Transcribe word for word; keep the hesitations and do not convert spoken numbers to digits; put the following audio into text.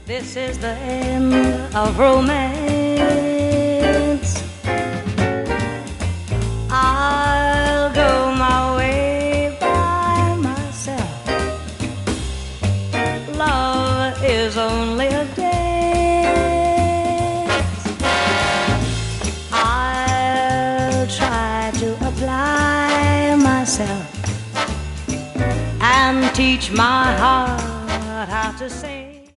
This is the end of romance. I'll go my way by myself. Love is only a dance. I'll try to apply myself and teach my heart how to sing.